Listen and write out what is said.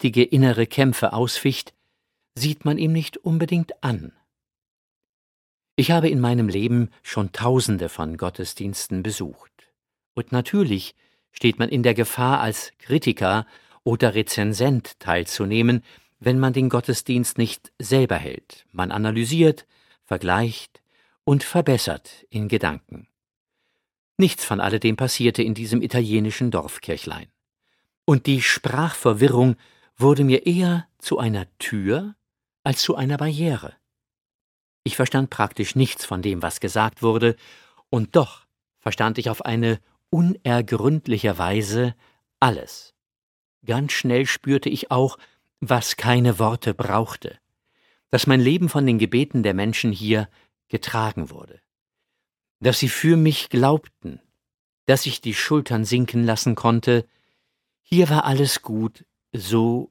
heftige innere Kämpfe ausficht, sieht man ihm nicht unbedingt an. Ich habe in meinem Leben schon Tausende von Gottesdiensten besucht. Und natürlich steht man in der Gefahr, als Kritiker oder Rezensent teilzunehmen, wenn man den Gottesdienst nicht selber hält. Man analysiert, vergleicht und verbessert in Gedanken. Nichts von alledem passierte in diesem italienischen Dorfkirchlein. Und die Sprachverwirrung wurde mir eher zu einer Tür als zu einer Barriere. Ich verstand praktisch nichts von dem, was gesagt wurde, und doch verstand ich auf eine unergründliche Weise alles. Ganz schnell spürte ich auch, was keine Worte brauchte, dass mein Leben von den Gebeten der Menschen hier getragen wurde, dass sie für mich glaubten, dass ich die Schultern sinken lassen konnte. Hier war alles gut, so